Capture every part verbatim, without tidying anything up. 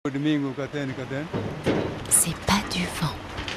C'est pas du vent.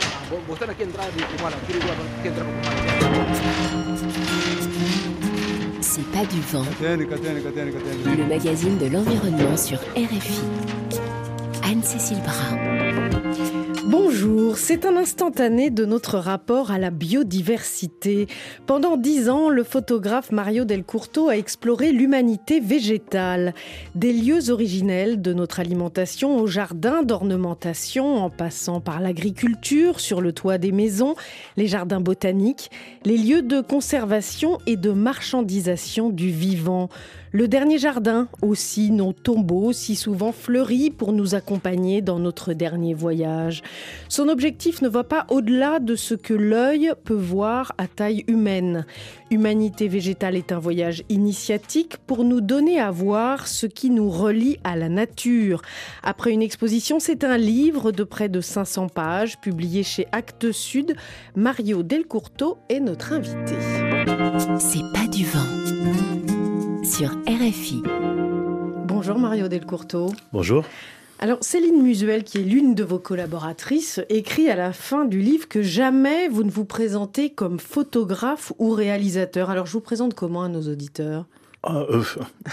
C'est pas du vent. Le magazine de l'environnement sur R F I. Anne-Cécile Brun. Bonjour, c'est un instantané de notre rapport à la biodiversité. Pendant dix ans, le photographe Mario Del Curto a exploré l'humanité végétale. Des lieux originels de notre alimentation au jardin d'ornementation, en passant par l'agriculture, sur le toit des maisons, les jardins botaniques, les lieux de conservation et de marchandisation du vivant. Le dernier jardin, aussi nos tombeaux si souvent fleuris pour nous accompagner dans notre dernier voyage. Son objectif ne va pas au-delà de ce que l'œil peut voir à taille humaine. Humanité végétale est un voyage initiatique pour nous donner à voir ce qui nous relie à la nature. Après une exposition, c'est un livre de près de cinq cents pages, publié chez Actes Sud. Mario Del Curto est notre invité. C'est pas du vent. Sur R F I. Bonjour Mario Del Curto. Bonjour. Alors Céline Musuel, qui est l'une de vos collaboratrices, écrit à la fin du livre que jamais vous ne vous présentez comme photographe ou réalisateur. Alors je vous présente comment à nos auditeurs ? Ah, euh...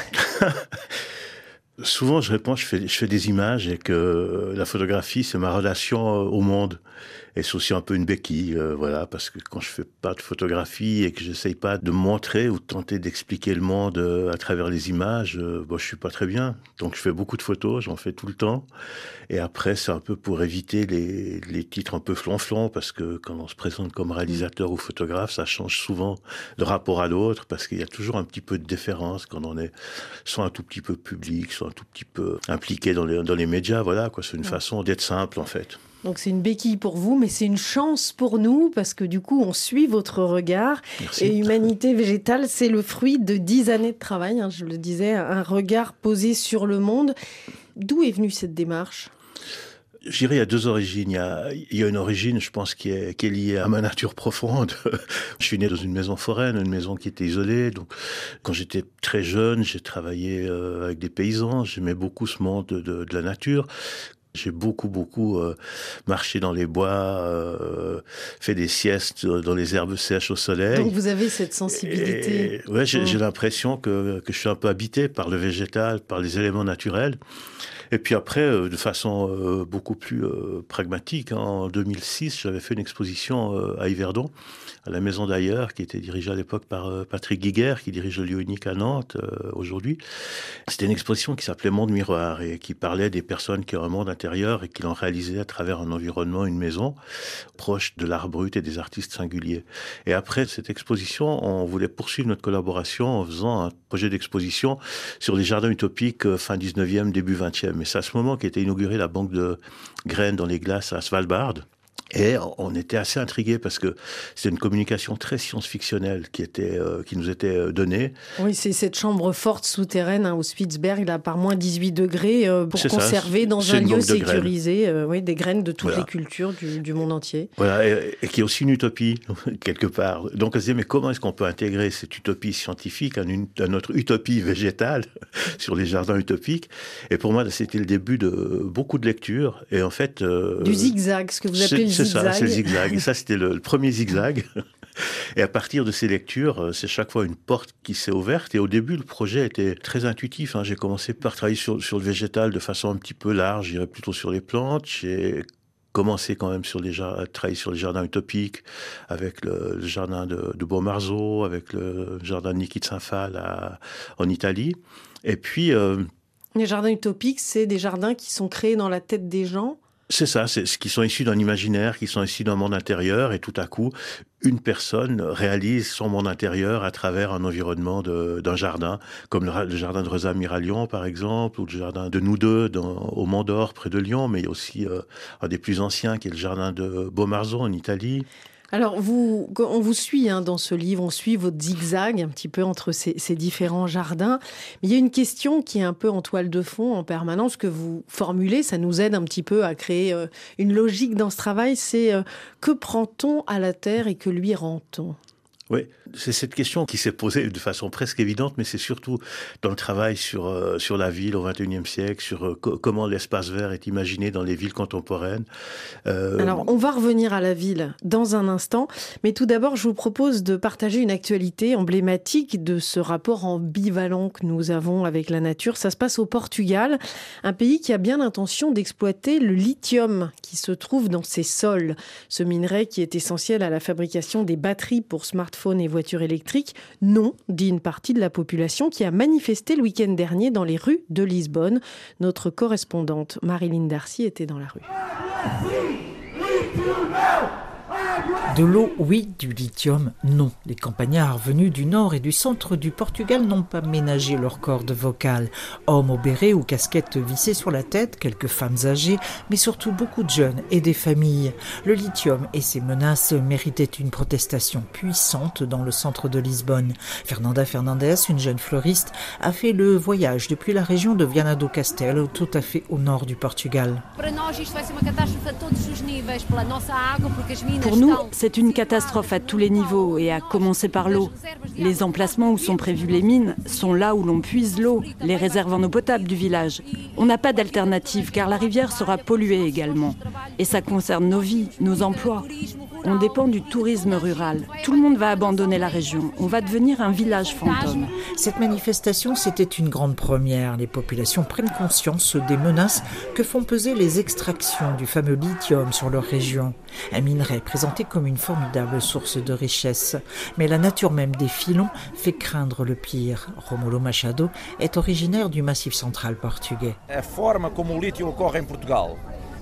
Souvent je réponds, je fais, je fais des images et que la photographie c'est ma relation au monde. Et c'est aussi un peu une béquille, euh, voilà, parce que quand je fais pas de photographie et que j'essaye pas de montrer ou de tenter d'expliquer le monde euh, à travers les images, euh, bon, je suis pas très bien. Donc je fais beaucoup de photos, j'en fais tout le temps. Et après, c'est un peu pour éviter les, les titres un peu flonflons, parce que quand on se présente comme réalisateur ou photographe, ça change souvent de rapport à l'autre, parce qu'il y a toujours un petit peu de déférence quand on est soit un tout petit peu public, soit un tout petit peu impliqué dans les, dans les médias, voilà, quoi. C'est une façon d'être simple, en fait. Donc c'est une béquille pour vous, mais c'est une chance pour nous, parce que du coup, on suit votre regard. Merci. Et Humanité végétale, c'est le fruit de dix années de travail, hein, je le disais, un regard posé sur le monde. D'où est venue cette démarche ? Je dirais, il y a deux origines. Il y a, il y a une origine, je pense, qui est, qui est liée à ma nature profonde. Je suis né dans une maison foraine, une maison qui était isolée. Donc, quand j'étais très jeune, j'ai travaillé euh, avec des paysans. J'aimais beaucoup ce monde de, de, de la nature. J'ai beaucoup, beaucoup euh, marché dans les bois, euh, fait des siestes dans les herbes sèches au soleil. Donc vous avez cette sensibilité. Et, ouais, j'ai, mmh. j'ai l'impression que, que je suis un peu habité par le végétal, par les éléments naturels. Et puis après, euh, de façon euh, beaucoup plus euh, pragmatique, hein, en deux mille six, j'avais fait une exposition euh, à Yverdon, à la Maison d'Ailleurs, qui était dirigée à l'époque par euh, Patrick Guiguer, qui dirige le lieu unique à Nantes euh, aujourd'hui. C'était une exposition qui s'appelait Monde Miroir et qui parlait des personnes qui ont un monde intérieur et qui l'ont réalisé à travers un environnement, une maison, proche de l'art brut et des artistes singuliers. Et après cette exposition, on voulait poursuivre notre collaboration en faisant un projet d'exposition sur les jardins utopiques euh, fin dix-neuvième, début vingtième. Mais c'est à ce moment qu'était inaugurée la banque de graines dans les glaces à Svalbard. Et on était assez intrigués parce que c'est une communication très science-fictionnelle qui était, euh, qui nous était donnée. Oui, c'est cette chambre forte souterraine hein, au Spitzberg, là, par moins dix-huit degrés, euh, pour c'est conserver ça, dans c'est un lieu sécurisé euh, oui, des graines de toutes voilà. les cultures du, du monde entier. Voilà, et, et qui est aussi une utopie, quelque part. Donc on se disait, mais comment est-ce qu'on peut intégrer cette utopie scientifique à, une, à notre utopie végétale sur les jardins utopiques ? Et pour moi, c'était le début de beaucoup de lectures. Et en fait... Euh, du zigzag, ce que vous appelez le c'est zigzag. Ça, c'est le zigzag. Et ça, c'était le, le premier zigzag. Et à partir de ces lectures, c'est chaque fois une porte qui s'est ouverte. Et au début, le projet était très intuitif. Hein. J'ai commencé par travailler sur, sur le végétal de façon un petit peu large. J'irais plutôt sur les plantes. J'ai commencé quand même sur les, à travailler sur les jardins utopiques, avec le, le jardin de, de Beaumarzo, avec le jardin de Niki de Saint-Phal à, en Italie. Et puis... Euh, les jardins utopiques, c'est des jardins qui sont créés dans la tête des gens. C'est ça, c'est ce qui sont issus d'un imaginaire, qui sont issus d'un monde intérieur, et tout à coup, une personne réalise son monde intérieur à travers un environnement de, d'un jardin, comme le, le jardin de Rosa Mira-Lyon, par exemple, ou le jardin de Nous Deux, dans, au Mont d'Or, près de Lyon, mais il y a aussi euh, un des plus anciens, qui est le jardin de Beaumarzo, en Italie. Alors, vous, on vous suit hein, dans ce livre, on suit votre zigzag un petit peu entre ces, ces différents jardins. Mais il y a une question qui est un peu en toile de fond en permanence que vous formulez, ça nous aide un petit peu à créer euh, une logique dans ce travail, c'est euh, que prend-on à la terre et que lui rend-on ? Oui, c'est cette question qui s'est posée de façon presque évidente, mais c'est surtout dans le travail sur, euh, sur la ville au vingt et unième siècle, sur euh, co- comment l'espace vert est imaginé dans les villes contemporaines. Euh... Alors, on va revenir à la ville dans un instant, mais tout d'abord, je vous propose de partager une actualité emblématique de ce rapport ambivalent que nous avons avec la nature. Ça se passe au Portugal, un pays qui a bien l'intention d'exploiter le lithium qui se trouve dans ses sols. Ce minerai qui est essentiel à la fabrication des batteries pour smartphones et voitures électriques, non, dit une partie de la population qui a manifesté le week-end dernier dans les rues de Lisbonne. Notre correspondante Marilyn Darcy était dans la rue. De l'eau, oui. Du lithium, non. Les campagnards venus du nord et du centre du Portugal n'ont pas ménagé leur corde vocale. Hommes au béret ou casquettes vissées sur la tête, quelques femmes âgées, mais surtout beaucoup de jeunes et des familles. Le lithium et ses menaces méritaient une protestation puissante dans le centre de Lisbonne. Fernanda Fernandes, une jeune fleuriste, a fait le voyage depuis la région de Viana do Castelo, tout à fait au nord du Portugal. Pour nous, c'est une catastrophe à tous les niveaux et à commencer par l'eau. Les emplacements où sont prévues les mines sont là où l'on puise l'eau, les réserves en eau potable du village. On n'a pas d'alternative car la rivière sera polluée également. Et ça concerne nos vies, nos emplois. On dépend du tourisme rural. Tout le monde va abandonner la région. On va devenir un village fantôme. Cette manifestation, c'était une grande première. Les populations prennent conscience des menaces que font peser les extractions du fameux lithium sur leur région. Un minerai présenté comme une formidable source de richesse. Mais la nature même des filons fait craindre le pire. Romulo Machado est originaire du Massif central portugais. La forme comme le lithium ocorre en Portugal.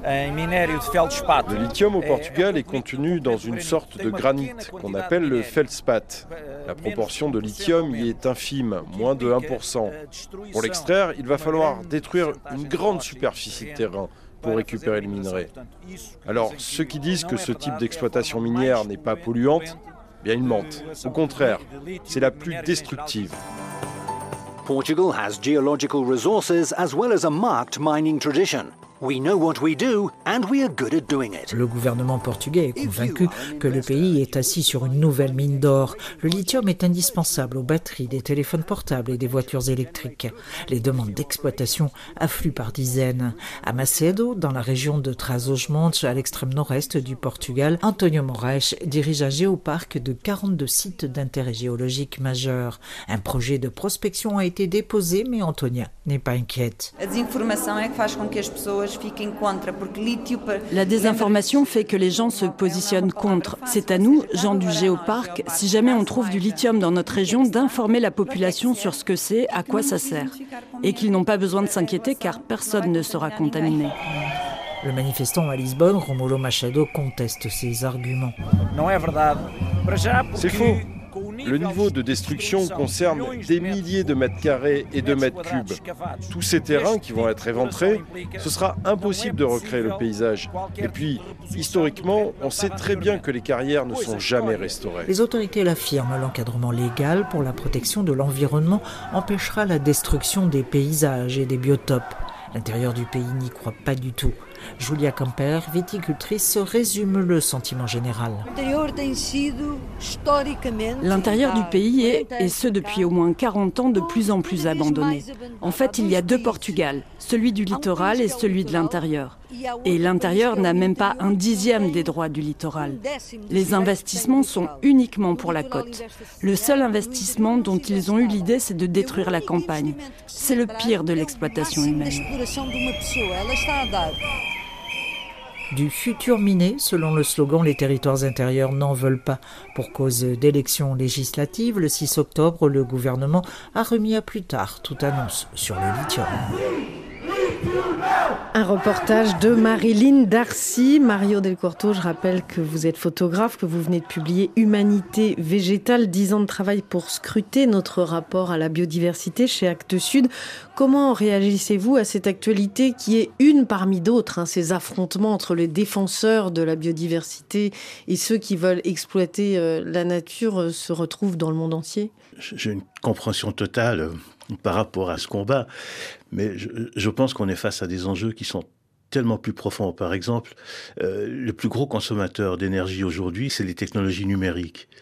Le lithium au Portugal est contenu dans une sorte de granit qu'on appelle le feldspath. La proportion de lithium y est infime, moins de un pour cent. Pour l'extraire, il va falloir détruire une grande superficie de terrain pour récupérer le minerai. Alors, ceux qui disent que ce type d'exploitation minière n'est pas polluante, bien ils mentent. Au contraire, c'est la plus destructive. Portugal has geological resources as well as a marked mining tradition. We know what we do and we are good at doing it. Le gouvernement portugais est convaincu que le pays est assis sur une nouvelle mine d'or. Le lithium est indispensable aux batteries des téléphones portables et des voitures électriques. Les demandes d'exploitation affluent par dizaines. À Macedo, dans la région de Trás-os-Montes, à l'extrême nord-est du Portugal, António Moraes dirige un géoparc de quarante-deux sites d'intérêt géologique majeur. Un projet de prospection a été déposé, mais Antónia n'est pas inquiète. La désinformation fait que les gens se positionnent contre. C'est à nous, gens du Géoparc, si jamais on trouve du lithium dans notre région, d'informer la population sur ce que c'est, à quoi ça sert. Et qu'ils n'ont pas besoin de s'inquiéter car personne ne sera contaminé. Le manifestant à Lisbonne, Romulo Machado, conteste ces arguments. C'est faux. Le niveau de destruction concerne des milliers de mètres carrés et de mètres cubes. Tous ces terrains qui vont être éventrés, ce sera impossible de recréer le paysage. Et puis, historiquement, on sait très bien que les carrières ne sont jamais restaurées. Les autorités l'affirment, l'encadrement légal pour la protection de l'environnement empêchera la destruction des paysages et des biotopes. L'intérieur du pays n'y croit pas du tout. Julia Camper, viticultrice, résume le sentiment général. L'intérieur du pays est, et ce depuis au moins quarante ans, de plus en plus abandonné. En fait, il y a deux Portugal, celui du littoral et celui de l'intérieur. Et l'intérieur n'a même pas un dixième des droits du littoral. Les investissements sont uniquement pour la côte. Le seul investissement dont ils ont eu l'idée, c'est de détruire la campagne. C'est le pire de l'exploitation humaine. Du futur miné, selon le slogan « Les territoires intérieurs n'en veulent pas ». Pour cause d'élections législatives, le six octobre, le gouvernement a remis à plus tard toute annonce sur le lithium. Un reportage de Marilyn Darcy. Mario Del Corto, je rappelle que vous êtes photographe, que vous venez de publier Humanité végétale, dix ans de travail pour scruter notre rapport à la biodiversité chez Actes Sud. Comment réagissez-vous à cette actualité qui est une parmi d'autres, hein, ces affrontements entre les défenseurs de la biodiversité et ceux qui veulent exploiter euh, la nature euh, se retrouvent dans le monde entier ? J'ai une compréhension totale euh, par rapport à ce combat, mais je, je pense qu'on est face à des enjeux qui sont tellement plus profonds. Par exemple, euh, le plus gros consommateur d'énergie aujourd'hui, c'est les technologies numériques.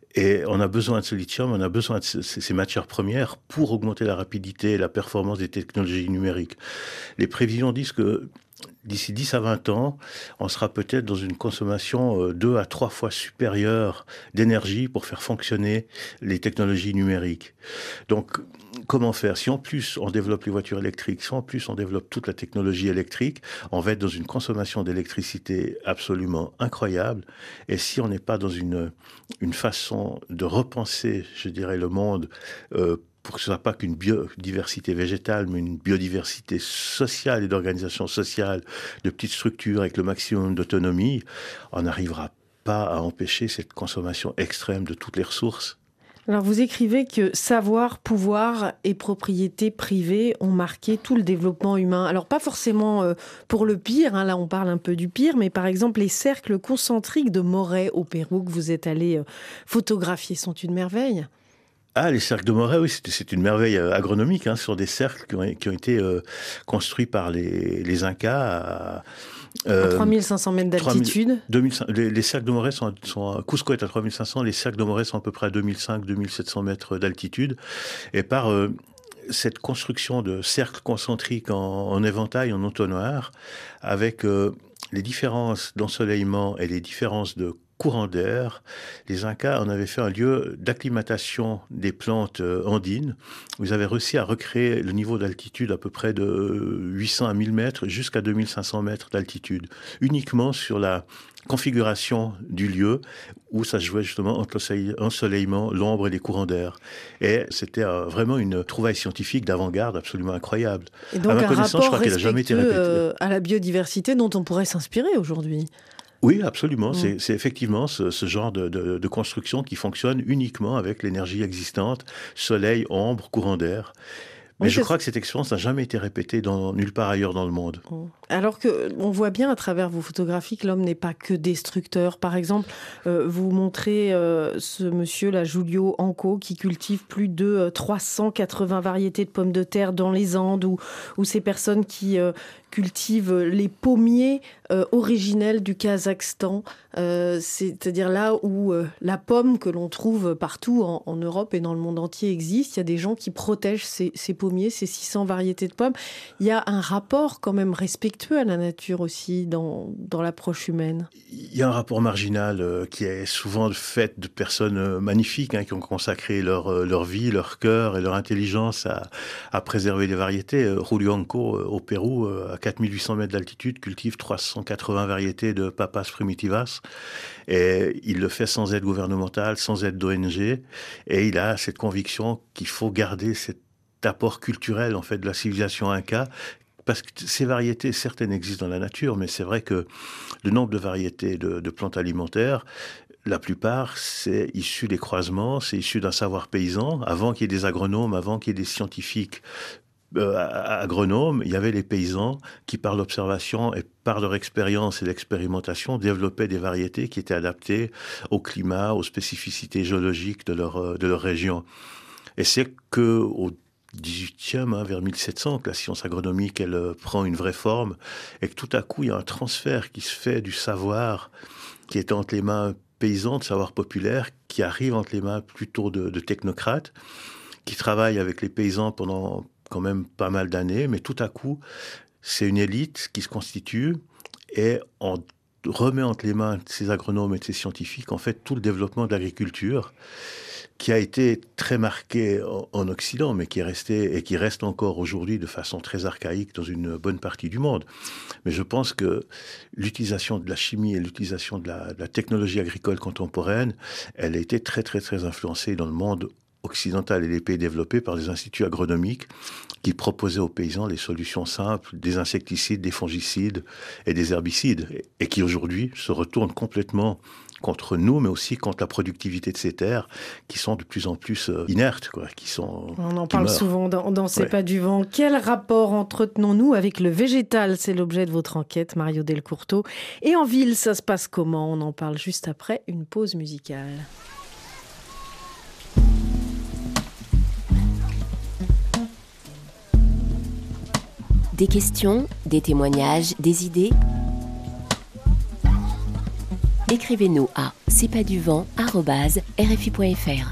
Et on a besoin de ce lithium, on a besoin de ces matières premières pour augmenter la rapidité et la performance des technologies numériques. Les prévisions disent que d'ici dix à vingt ans, on sera peut-être dans une consommation deux à trois fois supérieure d'énergie pour faire fonctionner les technologies numériques. Donc, comment faire? Si en plus on développe les voitures électriques, si en plus on développe toute la technologie électrique, on va être dans une consommation d'électricité absolument incroyable. Et si on n'est pas dans une, une façon de repenser, je dirais, le monde euh, pour que ce ne soit pas qu'une biodiversité végétale, mais une biodiversité sociale et d'organisation sociale, de petites structures avec le maximum d'autonomie, on n'arrivera pas à empêcher cette consommation extrême de toutes les ressources. Alors vous écrivez que savoir, pouvoir et propriété privée ont marqué tout le développement humain. Alors pas forcément euh, pour le pire, hein, là on parle un peu du pire, mais par exemple les cercles concentriques de Morez au Pérou que vous êtes allé euh, photographier sont une merveille. Ah, les cercles de Morez, oui, c'est, c'est une merveille agronomique, hein, sur des cercles qui ont, qui ont été euh, construits par les, les Incas à, euh, à trois mille cinq cents mètres d'altitude. deux mille, les, les cercles de Morez sont, sont, Cusco est à trois mille cinq cents, les cercles de Morez sont à peu près à deux mille cinq à deux mille sept cents mètres d'altitude. Et par euh, cette construction de cercles concentriques en, en éventail, en entonnoir, avec euh, les différences d'ensoleillement et les différences de courant d'air, les Incas en avaient fait un lieu d'acclimatation des plantes andines. Vous avez réussi à recréer le niveau d'altitude à peu près de huit cents à mille mètres jusqu'à deux mille cinq cents mètres d'altitude, uniquement sur la configuration du lieu où ça se jouait justement entre l'ensoleillement, l'ombre et les courants d'air. Et c'était euh, vraiment une trouvaille scientifique d'avant-garde absolument incroyable. Et donc à ma un rapport je crois qu'elle a jamais été répétée. Euh, à la biodiversité dont on pourrait s'inspirer aujourd'hui. Oui, absolument. Mmh. C'est, c'est effectivement ce, ce genre de, de, de construction qui fonctionne uniquement avec l'énergie existante, soleil, ombre, courant d'air. Mais oui, je crois que cette expérience n'a jamais été répétée dans, nulle part ailleurs dans le monde. Alors qu'on voit bien à travers vos photographies que l'homme n'est pas que destructeur. Par exemple, euh, vous montrez euh, ce monsieur, là, Julio Anco, qui cultive plus de euh, trois cent quatre-vingts variétés de pommes de terre dans les Andes, ou, ou ces personnes qui euh, cultivent les pommiers euh, originels du Kazakhstan. Euh, c'est-à-dire là où euh, la pomme que l'on trouve partout en, en Europe et dans le monde entier existe. Il y a des gens qui protègent ces, ces pommiers, ces six cents variétés de pommes. Il y a un rapport quand même respectueux à la nature aussi dans, dans l'approche humaine. Il y a un rapport marginal euh, qui est souvent fait de personnes euh, magnifiques hein, qui ont consacré leur, euh, leur vie, leur cœur et leur intelligence à, à préserver les variétés. Euh, Julio Anco euh, au Pérou, euh, à quatre mille huit cents mètres d'altitude, cultive trois cent quatre-vingts variétés de Papas primitivas. Et il le fait sans aide gouvernementale, sans aide d'O N G. Et il a cette conviction qu'il faut garder cet apport culturel en fait de la civilisation inca. Parce que ces variétés, certaines existent dans la nature, mais c'est vrai que le nombre de variétés de, de plantes alimentaires, la plupart, c'est issu des croisements, c'est issu d'un savoir paysan. Avant qu'il y ait des agronomes, avant qu'il y ait des scientifiques euh, agronomes, il y avait les paysans qui, par l'observation et par leur expérience et l'expérimentation, développaient des variétés qui étaient adaptées au climat, aux spécificités géologiques de leur, de leur région. Et c'est qu'au dix-huitième, hein, vers mille sept cents, que la science agronomique, elle euh, prend une vraie forme, et que tout à coup, il y a un transfert qui se fait du savoir qui est entre les mains paysans, de savoir populaire, qui arrive entre les mains plutôt de, de technocrates, qui travaillent avec les paysans pendant quand même pas mal d'années, mais tout à coup, c'est une élite qui se constitue, et on remet entre les mains de ces agronomes et de ces scientifiques, en fait, tout le développement de l'agriculture, qui a été très marqué en Occident, mais qui est resté et qui reste encore aujourd'hui de façon très archaïque dans une bonne partie du monde. Mais je pense que l'utilisation de la chimie et l'utilisation de la, de la technologie agricole contemporaine, elle a été très très très influencée dans le monde occidental et les pays développés par les instituts agronomiques qui proposaient aux paysans les solutions simples, des insecticides, des fongicides et des herbicides, et qui aujourd'hui se retournent complètement contre nous, mais aussi contre la productivité de ces terres, qui sont de plus en plus euh, inertes, quoi, qui sont... On en parle meurent. souvent dans, dans C'est ouais. pas du vent. Quel rapport entretenons-nous avec le végétal? C'est l'objet de votre enquête, Mario Del Curto. Et en ville, ça se passe comment? On en parle juste après une pause musicale. Des questions, des témoignages, des idées. écrivez-nous à c'est pas du vent arobase r f i point f r.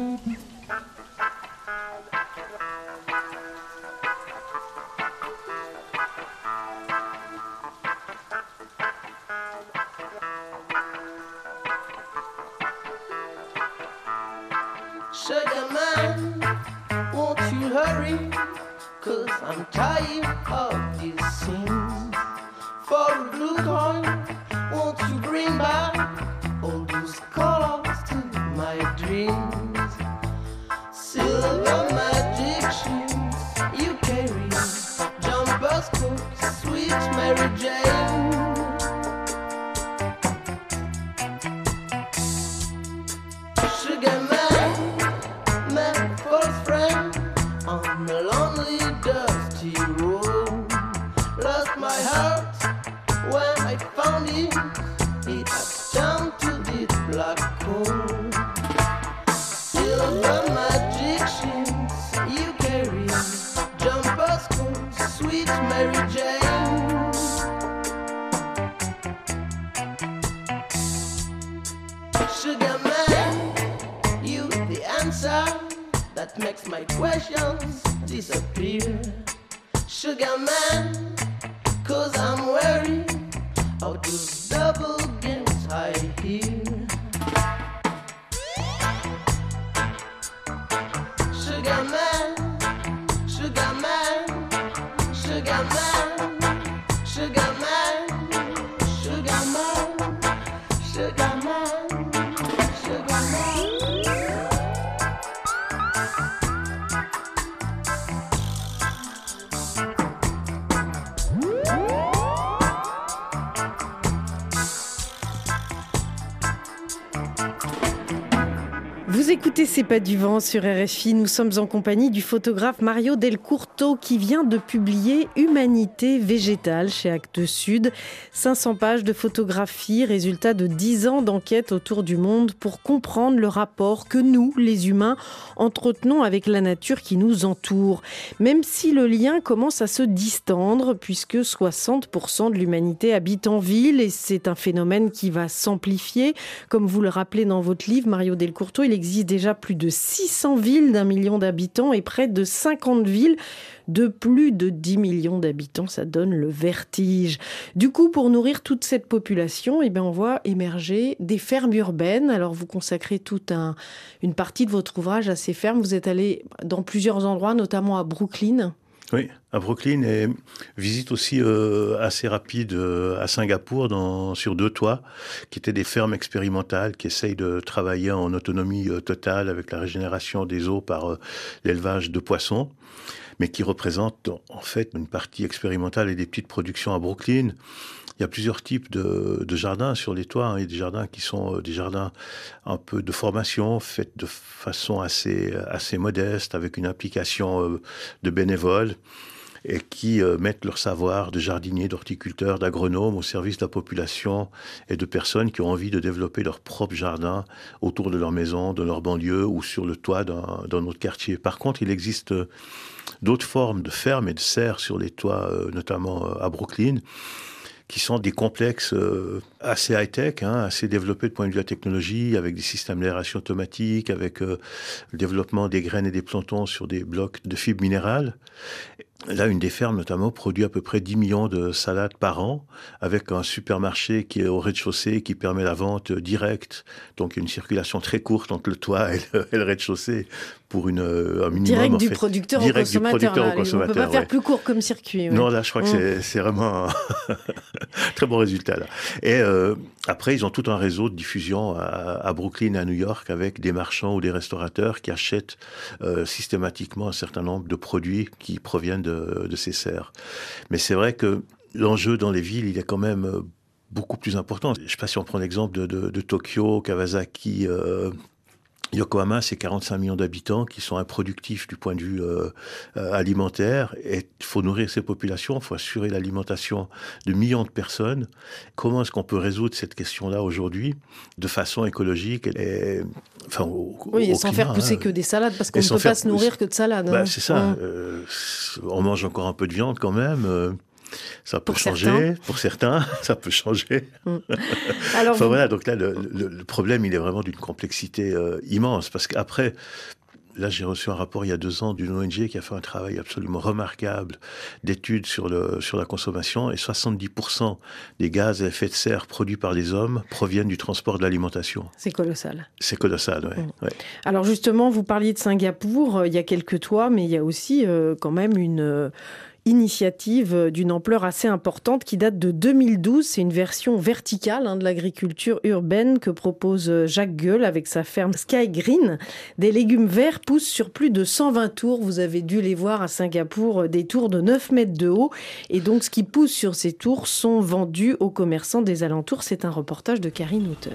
Sugar man, won't you hurry? Cause I'm tired of these scenes. For a blue coin, won't you bring back all those colors to my dreams? Silver magic shoes you carry, jumper coats, sweet Mary Jane. Sugar man, my false friend, on a lonely dusty road. Lost my heart when I found it, it had turned to this black hole. Silver magic shoes you carry, jumper coats, sweet Mary Jane. Sugar man, you the answer that makes my questions disappear. Sugar man, cause I'm weary of those double games I hear. Sugar man, sugar man, sugar man, sugar man, sugar man, sugar man, sugar man. Vous écoutez C'est pas du vent sur R F I. Nous sommes en compagnie du photographe Mario Del Curto qui vient de publier Humanité végétale chez Actes Sud. cinq cents pages de photographie, résultat de dix ans d'enquête autour du monde pour comprendre le rapport que nous, les humains, entretenons avec la nature qui nous entoure. Même si le lien commence à se distendre puisque soixante pour cent de l'humanité habite en ville et c'est un phénomène qui va s'amplifier. Comme vous le rappelez dans votre livre, Mario Del Curto, il existe déjà plus de six cents villes d'un million d'habitants et près de cinquante villes de plus de dix millions d'habitants. Ça donne le vertige. Du coup, pour nourrir toute cette population, eh bien, on voit émerger des fermes urbaines. Alors, vous consacrez toute un, une partie de votre ouvrage à ces fermes. Vous êtes allé dans plusieurs endroits, notamment à Brooklyn. Oui, à Brooklyn, et visite aussi euh, assez rapide euh, à Singapour, dans, sur deux toits, qui étaient des fermes expérimentales qui essayent de travailler en autonomie euh, totale avec la régénération des eaux par euh, l'élevage de poissons, mais qui représentent en fait une partie expérimentale et des petites productions à Brooklyn. Il y a plusieurs types de, de jardins sur les toits. Il y a des jardins qui sont des jardins un peu de formation, faits de façon assez, assez modeste, avec une implication de bénévoles, et qui mettent leur savoir de jardiniers, d'horticulteurs, d'agronomes au service de la population et de personnes qui ont envie de développer leur propre jardin autour de leur maison, de leur banlieue ou sur le toit d'un, d'un autre quartier. Par contre, il existe d'autres formes de fermes et de serres sur les toits, notamment à Brooklyn, qui sont des complexes euh, assez high-tech, hein, assez développés de point de vue de la technologie, avec des systèmes d'aération automatique, avec euh, le développement des graines et des plantons sur des blocs de fibres minérales. Là, une des fermes, notamment, produit à peu près dix millions de salades par an, avec un supermarché qui est au rez-de-chaussée, qui permet la vente directe. Donc, il y a une circulation très courte entre le toit et le, et le rez-de-chaussée pour une, un minimum. Direct en du fait, producteur direct au consommateur. Du producteur là, au consommateur, on ne peut pas faire ouais. plus court comme circuit. Ouais. Non, là, je crois que mmh. c'est, c'est vraiment un très bon résultat. Là. Et euh, après, ils ont tout un réseau de diffusion à, à Brooklyn et à New York avec des marchands ou des restaurateurs qui achètent euh, systématiquement un certain nombre de produits qui proviennent de De, de ces serres. Mais c'est vrai que l'enjeu dans les villes, il est quand même beaucoup plus important. Je ne sais pas si on prend l'exemple de, de, de Tokyo, Kawasaki, euh, Yokohama, c'est quarante-cinq millions d'habitants qui sont improductifs du point de vue euh, euh, alimentaire. Et il faut nourrir ces populations, il faut assurer l'alimentation de millions de personnes. Comment est-ce qu'on peut résoudre cette question-là aujourd'hui de façon écologique et, enfin, au, Oui, au sans climat, faire pousser hein. que des salades, parce qu'on Et ne sans peut faire pas se nourrir pousser- que de salades. Bah, hein. c'est ça. Mmh. Euh, on mange encore un peu de viande quand même. Euh, Ça peut pour changer, certains. pour certains, ça peut changer. Mmh. Alors, enfin vous... voilà, donc là, le, le, le problème, il est vraiment d'une complexité euh, immense, parce qu'après, là, j'ai reçu un rapport il y a deux ans d'une O N G qui a fait un travail absolument remarquable d'études sur, le, sur la consommation, et soixante-dix pour cent des gaz à effet de serre produits par les hommes proviennent du transport de l'alimentation. C'est colossal. C'est colossal, oui. Mmh. Ouais. Alors justement, vous parliez de Singapour, euh, il y a quelques toits, mais il y a aussi euh, quand même une... Euh, initiative d'une ampleur assez importante qui date de deux mille douze. C'est une version verticale hein, de l'agriculture urbaine que propose Jacques Gueule avec sa ferme Sky Green. Des légumes verts poussent sur plus de cent vingt tours. Vous avez dû les voir à Singapour, des tours de neuf mètres de haut. Et donc, ce qui pousse sur ces tours sont vendus aux commerçants des alentours. C'est un reportage de Karine Houghton.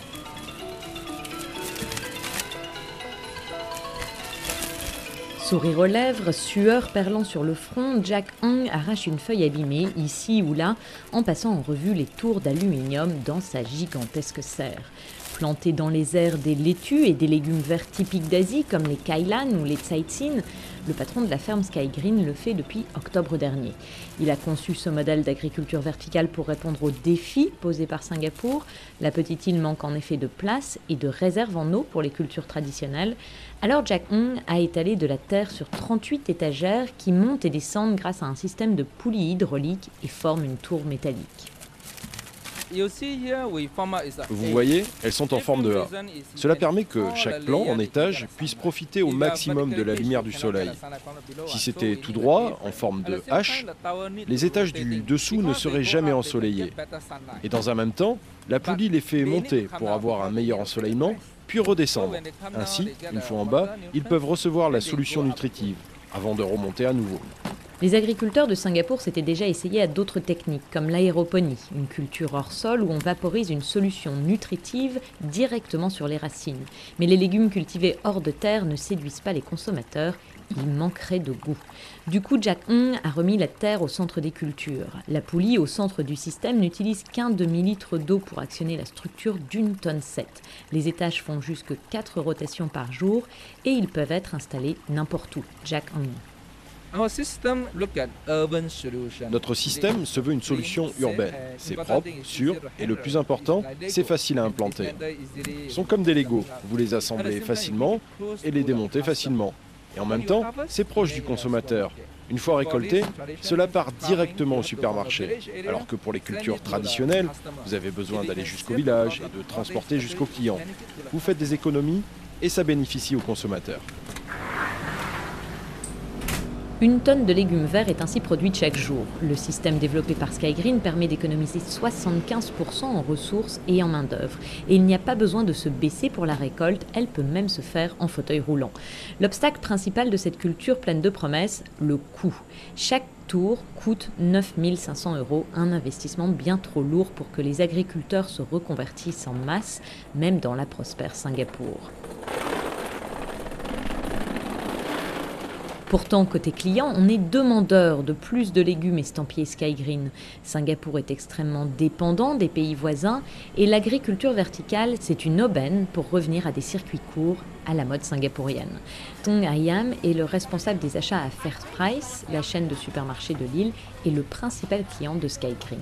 Sourire aux lèvres, sueur perlant sur le front, Jack Hung arrache une feuille abîmée, ici ou là, en passant en revue les tours d'aluminium dans sa gigantesque serre. Planter dans les airs des laitues et des légumes verts typiques d'Asie, comme les kailan ou les tsaitsin, le patron de la ferme Sky Green le fait depuis octobre dernier. Il a conçu ce modèle d'agriculture verticale pour répondre aux défis posés par Singapour. La petite île manque en effet de place et de réserves en eau pour les cultures traditionnelles. Alors Jack Hung a étalé de la terre sur trente-huit étagères qui montent et descendent grâce à un système de poulies hydrauliques et forment une tour métallique. Vous voyez, elles sont en forme de A. Cela permet que chaque plan en étage puisse profiter au maximum de la lumière du soleil. Si c'était tout droit, en forme de H, les étages du dessous ne seraient jamais ensoleillés. Et dans un même temps, la poulie les fait monter pour avoir un meilleur ensoleillement, puis redescendre. Ainsi, une fois en bas, ils peuvent recevoir la solution nutritive, avant de remonter à nouveau. Les agriculteurs de Singapour s'étaient déjà essayés à d'autres techniques, comme l'aéroponie, une culture hors sol où on vaporise une solution nutritive directement sur les racines. Mais les légumes cultivés hors de terre ne séduisent pas les consommateurs, ils manqueraient de goût. Du coup, Jack Hung a remis la terre au centre des cultures. La poulie au centre du système n'utilise qu'un demi-litre d'eau pour actionner la structure d'une tonne sept. Les étages font jusque quatre rotations par jour et ils peuvent être installés n'importe où. Jack Hung. Notre système se veut une solution urbaine. C'est propre, sûr et le plus important, c'est facile à implanter. Ils sont comme des Legos. Vous les assemblez facilement et les démontez facilement. Et en même temps, c'est proche du consommateur. Une fois récolté, cela part directement au supermarché. Alors que pour les cultures traditionnelles, vous avez besoin d'aller jusqu'au village et de transporter jusqu'au client. Vous faites des économies et ça bénéficie aux consommateurs. Une tonne de légumes verts est ainsi produite chaque jour. Le système développé par Sky Green permet d'économiser soixante-quinze pour cent en ressources et en main-d'œuvre. Et il n'y a pas besoin de se baisser pour la récolte, elle peut même se faire en fauteuil roulant. L'obstacle principal de cette culture pleine de promesses, le coût. Chaque tour coûte neuf mille cinq cents euros, un investissement bien trop lourd pour que les agriculteurs se reconvertissent en masse, même dans la prospère Singapour. Pourtant, côté client, on est demandeur de plus de légumes estampillés Sky Green. Singapour est extrêmement dépendant des pays voisins et l'agriculture verticale, c'est une aubaine pour revenir à des circuits courts à la mode singapourienne. Tong Ayam est le responsable des achats à Fair Price, la chaîne de supermarchés de l'île, et le principal client de Sky Green.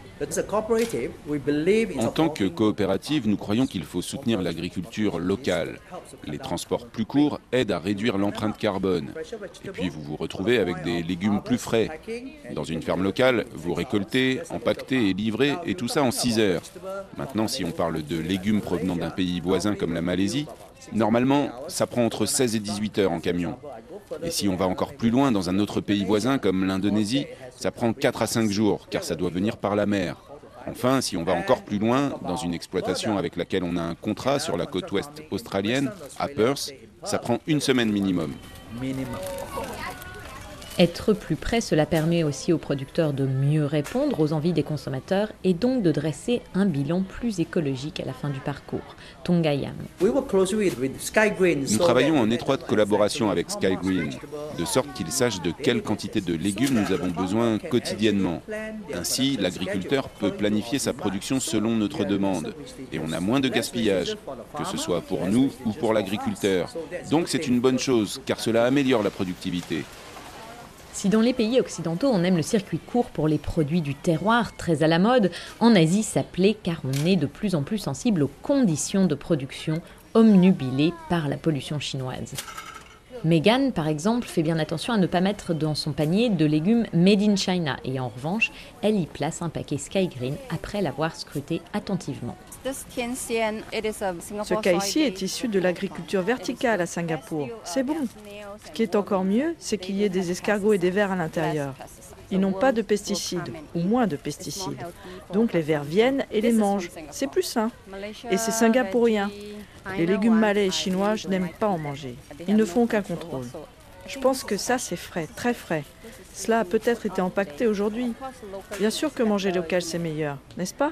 En tant que coopérative, nous croyons qu'il faut soutenir l'agriculture locale. Les transports plus courts aident à réduire l'empreinte carbone. Et puis vous vous retrouvez avec des légumes plus frais. Dans une ferme locale, vous récoltez, empaquetez et livrez, et tout ça en six heures. Maintenant, si on parle de légumes provenant d'un pays voisin comme la Malaisie, normalement, ça prend entre seize et dix-huit heures en camion. Et si on va encore plus loin dans un autre pays voisin comme l'Indonésie, ça prend quatre à cinq jours, car ça doit venir par la mer. Enfin, si on va encore plus loin, dans une exploitation avec laquelle on a un contrat sur la côte ouest australienne, à Perth, ça prend une semaine minimum. Être plus près, cela permet aussi aux producteurs de mieux répondre aux envies des consommateurs et donc de dresser un bilan plus écologique à la fin du parcours. Tong Ayam. Nous travaillons en étroite collaboration avec Sky Green, de sorte qu'ils sachent de quelle quantité de légumes nous avons besoin quotidiennement. Ainsi, l'agriculteur peut planifier sa production selon notre demande. Et on a moins de gaspillage, que ce soit pour nous ou pour l'agriculteur. Donc c'est une bonne chose, car cela améliore la productivité. Si dans les pays occidentaux, on aime le circuit court pour les produits du terroir, très à la mode, en Asie, ça plaît car on est de plus en plus sensible aux conditions de production omnubilées par la pollution chinoise. Meghan, par exemple, fait bien attention à ne pas mettre dans son panier de légumes made in China et en revanche, elle y place un paquet Sky Green après l'avoir scruté attentivement. Ce cas ici est issu de l'agriculture verticale à Singapour. C'est bon. Ce qui est encore mieux, c'est qu'il y ait des escargots et des vers à l'intérieur. Ils n'ont pas de pesticides, ou moins de pesticides. Donc les vers viennent et les mangent. C'est plus sain. Et c'est singapourien. Les légumes malais et chinois, je n'aime pas en manger. Ils ne font aucun contrôle. Je pense que ça, c'est frais, très frais. Cela a peut-être été empaqueté aujourd'hui. Bien sûr que manger local, c'est meilleur, n'est-ce pas ?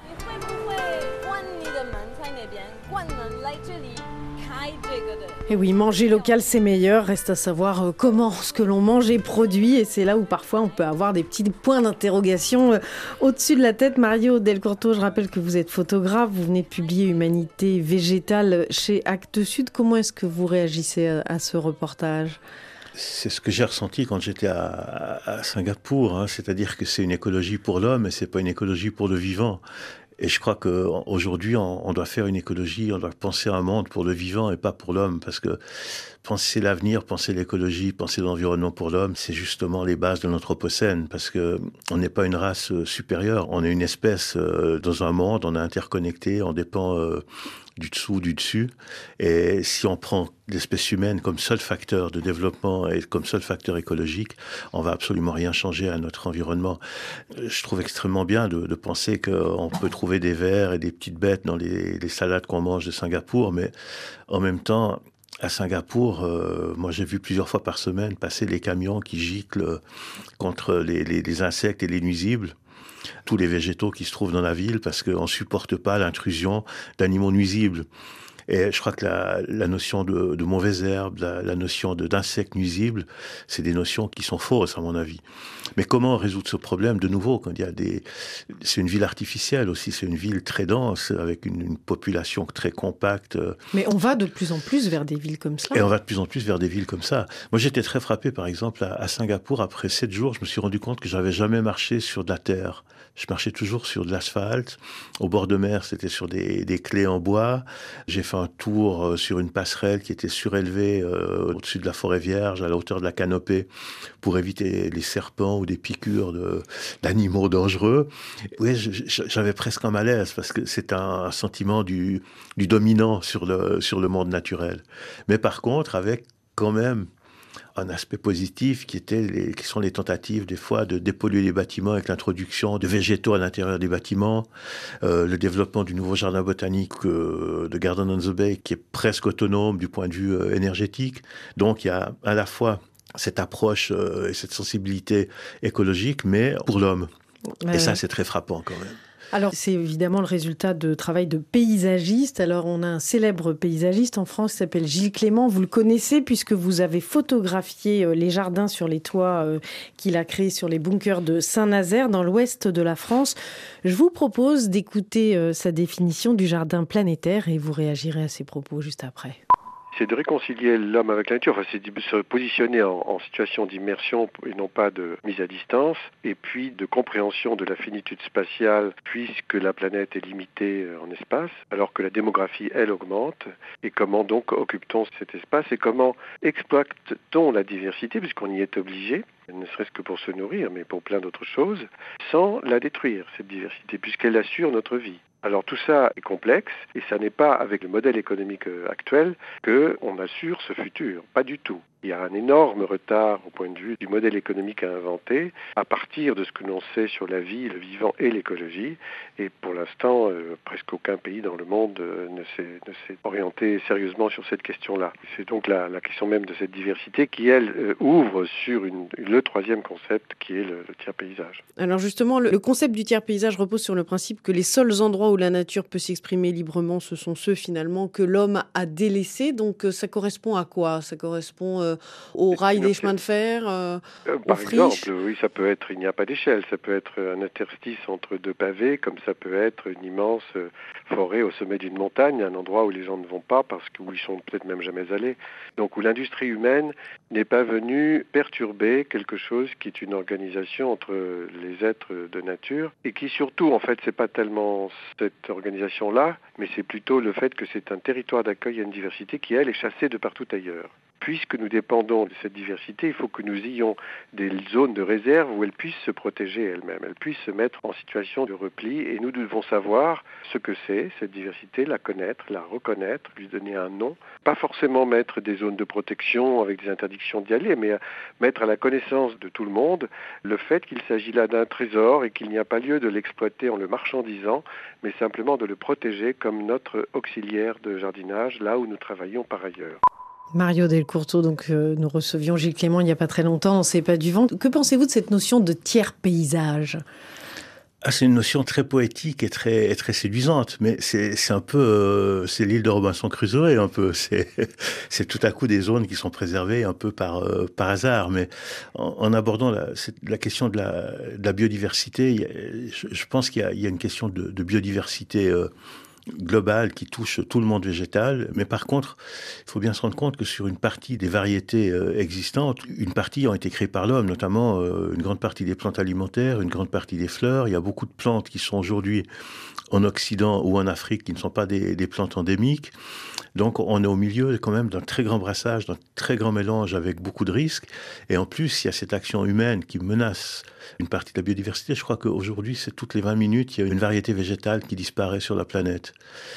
Et oui, manger local, c'est meilleur. Reste à savoir euh, comment ce que l'on mange est produit. Et c'est là où parfois on peut avoir des petits points d'interrogation euh, au-dessus de la tête. Mario Del Curto, je rappelle que vous êtes photographe. Vous venez de publier Humanité végétale chez Actes Sud. Comment est-ce que vous réagissez à, à ce reportage ? C'est ce que j'ai ressenti quand j'étais à, à Singapour. Hein. C'est-à-dire que c'est une écologie pour l'homme et c'est pas une écologie pour le vivant. Et je crois qu'aujourd'hui, on doit faire une écologie, on doit penser un monde pour le vivant et pas pour l'homme. Parce que penser l'avenir, penser l'écologie, penser l'environnement pour l'homme, c'est justement les bases de l'anthropocène. Parce qu'on n'est pas une race supérieure, on est une espèce dans un monde, on est interconnecté, on dépend du dessous, du dessus. Et si on prend l'espèce humaine comme seul facteur de développement et comme seul facteur écologique, on va absolument rien changer à notre environnement. Je trouve extrêmement bien de, de penser qu'on peut trouver des vers et des petites bêtes dans les, les salades qu'on mange de Singapour, mais en même temps, à Singapour, euh, moi j'ai vu plusieurs fois par semaine passer les camions qui giclent contre les, les, les insectes et les nuisibles. Tous les végétaux qui se trouvent dans la ville parce qu'on ne supporte pas l'intrusion d'animaux nuisibles. Et je crois que la, la notion de, de mauvaises herbes, la, la notion de, d'insectes nuisibles, c'est des notions qui sont fausses à mon avis. Mais comment résoudre ce problème de nouveau quand il y a des... C'est une ville artificielle aussi, c'est une ville très dense, avec une, une population très compacte. Mais on va de plus en plus vers des villes comme ça. Et on va de plus en plus vers des villes comme ça. Moi j'étais très frappé par exemple à, à Singapour, après sept jours, je me suis rendu compte que j'avais jamais marché sur de la terre. Je marchais toujours sur de l'asphalte. Au bord de mer, c'était sur des, des claies en bois. J'ai fait un tour sur une passerelle qui était surélevée euh, au-dessus de la forêt vierge, à la hauteur de la canopée, pour éviter les serpents ou des piqûres de, d'animaux dangereux. Oui, j'avais presque un malaise parce que c'est un, un sentiment du, du dominant sur le, sur le monde naturel. Mais par contre, avec quand même un aspect positif qui, était les, qui sont les tentatives des fois de dépolluer les bâtiments avec l'introduction de végétaux à l'intérieur des bâtiments, euh, le développement du nouveau jardin botanique euh, de Garden on the Bay qui est presque autonome du point de vue euh, énergétique. Donc il y a à la fois cette approche euh, et cette sensibilité écologique, mais pour l'homme. Ouais, et ça, c'est très frappant quand même. Alors, c'est évidemment le résultat de travail de paysagiste. Alors, on a un célèbre paysagiste en France qui s'appelle Gilles Clément. Vous le connaissez puisque vous avez photographié les jardins sur les toits qu'il a créés sur les bunkers de Saint-Nazaire, dans l'ouest de la France. Je vous propose d'écouter sa définition du jardin planétaire et vous réagirez à ses propos juste après. C'est de réconcilier l'homme avec la nature, enfin, c'est de se positionner en, en situation d'immersion et non pas de mise à distance, et puis de compréhension de la finitude spatiale puisque la planète est limitée en espace, alors que la démographie, elle, augmente. Et comment donc occupe-t-on cet espace et comment exploite-t-on la diversité, puisqu'on y est obligé, ne serait-ce que pour se nourrir, mais pour plein d'autres choses, sans la détruire, cette diversité, puisqu'elle assure notre vie. Alors tout ça est complexe et ça n'est pas avec le modèle économique actuel qu'on assure ce futur, pas du tout. Il y a un énorme retard au point de vue du modèle économique à inventer à partir de ce que l'on sait sur la vie, le vivant et l'écologie. Et pour l'instant, euh, presque aucun pays dans le monde euh, ne, s'est, ne s'est orienté sérieusement sur cette question-là. C'est donc la, la question même de cette diversité qui, elle, euh, ouvre sur une, le troisième concept qui est le, le tiers-paysage. Alors justement, le, le concept du tiers-paysage repose sur le principe que les seuls endroits où la nature peut s'exprimer librement, ce sont ceux finalement que l'homme a délaissés. Donc ça correspond à quoi ? Ça correspond euh, aux rails des chemins de fer, euh, euh, aux Par friches. exemple, oui, ça peut être, il n'y a pas d'échelle, ça peut être un interstice entre deux pavés, comme ça peut être une immense forêt au sommet d'une montagne, un endroit où les gens ne vont pas parce que où ils sont peut-être même jamais allés. Donc où l'industrie humaine n'est pas venue perturber quelque chose qui est une organisation entre les êtres de nature et qui surtout, en fait, c'est pas tellement cette organisation-là, mais c'est plutôt le fait que c'est un territoire d'accueil à une diversité qui, elle, est chassée de partout ailleurs. Puisque nous dépendons de cette diversité, il faut que nous ayons des zones de réserve où elles puissent se protéger elles-mêmes, elles puissent se mettre en situation de repli et nous devons savoir ce que c'est, cette diversité, la connaître, la reconnaître, lui donner un nom. Pas forcément mettre des zones de protection avec des interdictions d'y aller, mais mettre à la connaissance de tout le monde le fait qu'il s'agit là d'un trésor et qu'il n'y a pas lieu de l'exploiter en le marchandisant, mais simplement de le protéger comme notre auxiliaire de jardinage, là où nous travaillons par ailleurs. Mario Delcourteau, donc euh, nous recevions Gilles Clément il n'y a pas très longtemps, C'est pas du vent. Que pensez-vous de cette notion de tiers paysage ? Ah, c'est une notion très poétique et très, et très séduisante, mais c'est, c'est un peu, euh, c'est l'île de Robinson Crusoe, un peu. C'est, c'est tout à coup des zones qui sont préservées un peu par, euh, par hasard. Mais en, en abordant la, la question de la, de la biodiversité, il y a, je, je pense qu'il y a, il y a une question de, de biodiversité euh, globale qui touche tout le monde végétal, mais par contre, il faut bien se rendre compte que sur une partie des variétés euh, existantes, une partie ont été créées par l'homme, notamment euh, une grande partie des plantes alimentaires, une grande partie des fleurs. Il y a beaucoup de plantes qui sont aujourd'hui en Occident ou en Afrique qui ne sont pas des, des plantes endémiques. Donc on est au milieu quand même d'un très grand brassage, d'un très grand mélange avec beaucoup de risques. Et en plus, il y a cette action humaine qui menace une partie de la biodiversité. Je crois qu'aujourd'hui, c'est toutes les vingt minutes, il y a une variété végétale qui disparaît sur la planète.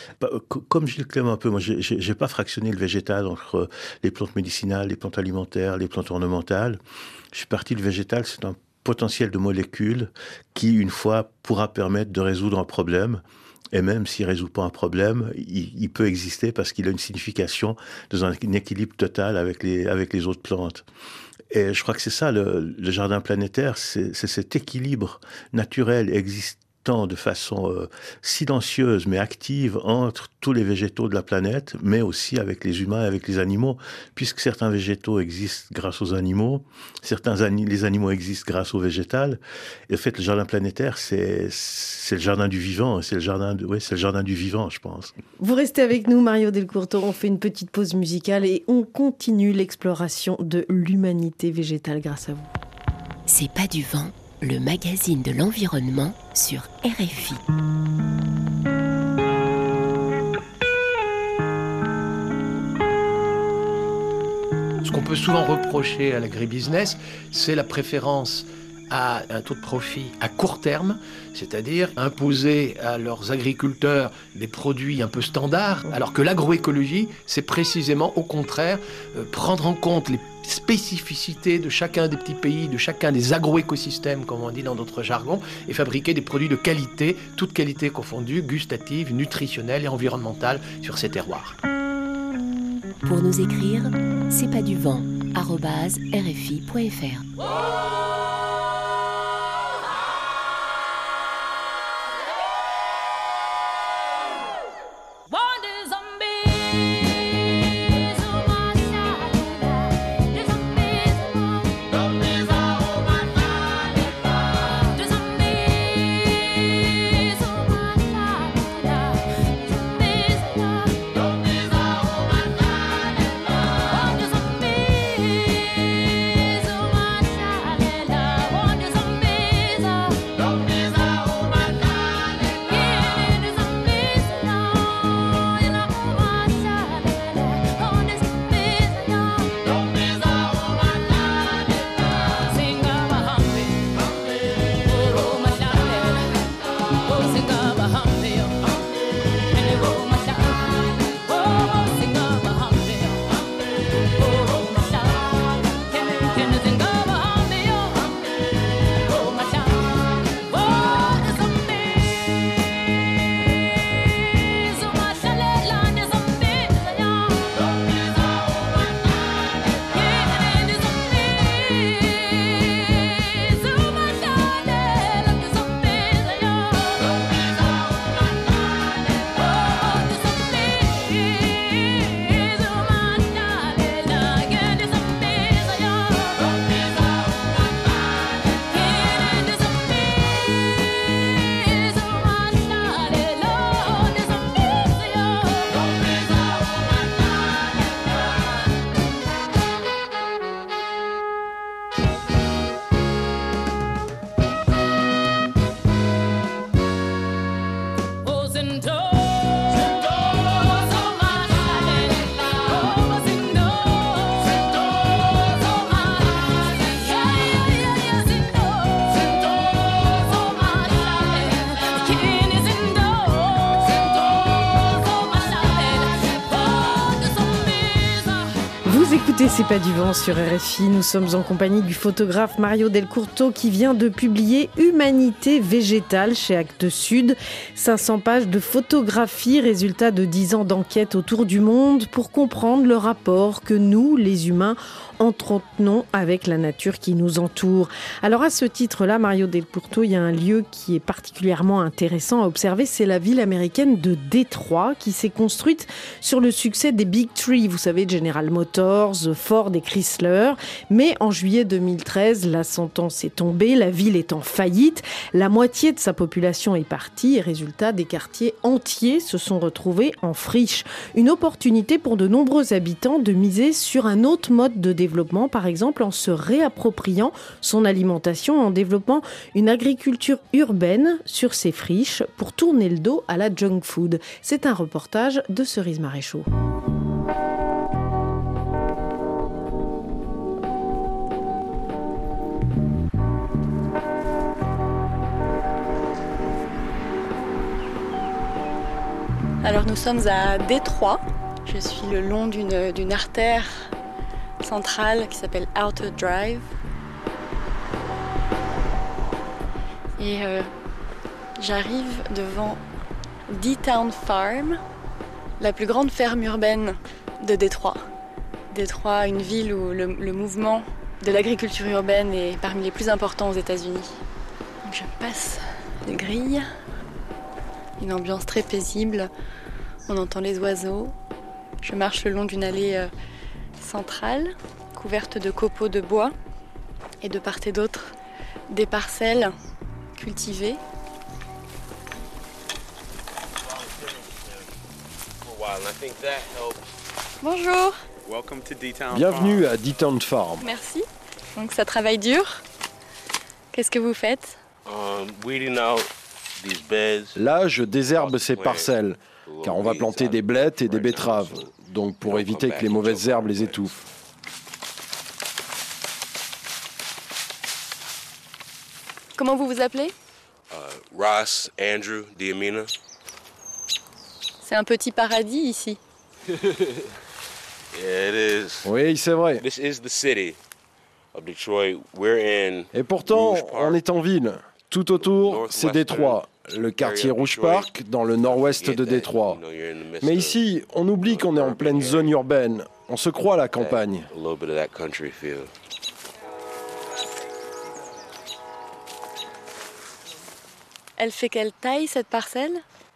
Comme Gilles Clément un peu, moi, j'ai, j'ai pas fractionné le végétal entre les plantes médicinales, les plantes alimentaires, les plantes ornementales. Je suis parti du végétal, c'est un potentiel de molécules qui, une fois, pourra permettre de résoudre un problème. Et même s'il ne résout pas un problème, il, il peut exister parce qu'il a une signification dans un, un équilibre total avec les, avec les autres plantes. Et je crois que c'est ça, le, le jardin planétaire, c'est, c'est cet équilibre naturel existant de façon euh, silencieuse mais active entre tous les végétaux de la planète, mais aussi avec les humains et avec les animaux, puisque certains végétaux existent grâce aux animaux, certains ani- les animaux existent grâce au végétal. Et en fait, le jardin planétaire, c'est, c'est le jardin du vivant, c'est le jardin, de, ouais, c'est le jardin du vivant, je pense. Vous restez avec nous, Mario Delcourteau, on fait une petite pause musicale et on continue l'exploration de l'humanité végétale grâce à vous. C'est pas du vent, le magazine de l'environnement sur R F I. Ce qu'on peut souvent reprocher à l'agribusiness, c'est la préférence à un taux de profit à court terme, c'est-à-dire imposer à leurs agriculteurs des produits un peu standards, alors que l'agroécologie, c'est précisément au contraire euh, prendre en compte les spécificités de chacun des petits pays, de chacun des agroécosystèmes, comme on dit dans notre jargon, et fabriquer des produits de qualité, toutes qualités confondues, gustatives, nutritionnelles et environnementales sur ces terroirs. Pour nous écrire, c'est pas du vent, arobase r f i point f r. Zombies, oh my Écoutez, c'est pas du vent sur R F I. Nous sommes en compagnie du photographe Mario Del Curto qui vient de publier Humanité végétale chez Actes Sud. cinq cents pages de photographie, résultat de dix ans d'enquête autour du monde pour comprendre le rapport que nous, les humains, entretenons avec la nature qui nous entoure. Alors à ce titre-là, Mario Del Curto, il y a un lieu qui est particulièrement intéressant à observer, c'est la ville américaine de Détroit qui s'est construite sur le succès des Big Three, vous savez, General Motors, Ford et Chrysler. Mais en juillet deux mille treize, la sentence est tombée, la ville est en faillite, la moitié de sa population est partie et résultat, des quartiers entiers se sont retrouvés en friche. Une opportunité pour de nombreux habitants de miser sur un autre mode de développement, par exemple en se réappropriant son alimentation, en développant une agriculture urbaine sur ces friches pour tourner le dos à la junk food. C'est un reportage de Cerise Maréchaux. Alors nous sommes à Détroit. Je suis le long d'une, d'une artère centrale qui s'appelle Outer Drive. Et euh, j'arrive devant D-Town Farm, la plus grande ferme urbaine de Détroit. Détroit, une ville où le, le mouvement de l'agriculture urbaine est parmi les plus importants aux États-Unis. Donc je passe les grilles, une ambiance très paisible, on entend les oiseaux. Je marche le long d'une allée euh, centrale, couverte de copeaux de bois, et de part et d'autre, des parcelles cultivées. Bonjour. Bienvenue à D-Town Farm. Merci. Donc ça travaille dur. Qu'est-ce que vous faites? Là, je désherbe ces parcelles, car on va planter des blettes et des betteraves, donc pour éviter que les mauvaises herbes les étouffent. Comment vous vous appelez? Uh, Ross Andrew Diamina. C'est un petit paradis ici. Yeah, it is. Oui, c'est vrai. This is the city of Detroit. We're in Et pourtant, on est en ville. Tout autour, c'est Détroit, le quartier Rouge Park, dans le nord-ouest de Détroit. Mais ici, on oublie qu'on est en pleine zone urbaine. On se croit à la campagne. Elle fait quelle taille, cette parcelle?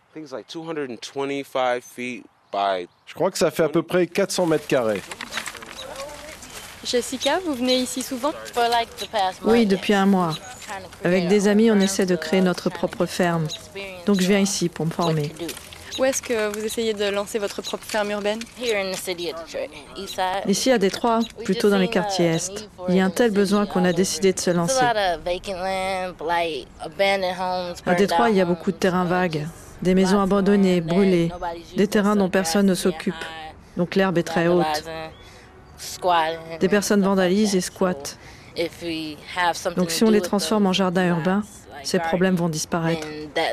Je crois que ça fait à peu près quatre cents mètres carrés. Jessica, vous venez ici souvent? Oui, depuis un mois. Avec des amis, on essaie de créer notre propre ferme. Donc je viens ici pour me former. Où est-ce que vous essayez de lancer votre propre ferme urbaine? Ici à Détroit, plutôt dans les quartiers Est. Il y a un tel besoin qu'on a décidé de se lancer. À Détroit, il y a beaucoup de terrains vagues, des maisons abandonnées, brûlées, des terrains dont personne ne s'occupe. Donc l'herbe est très haute. Des personnes vandalisent et squattent. Donc si on les transforme en jardins urbains, ces problèmes vont disparaître.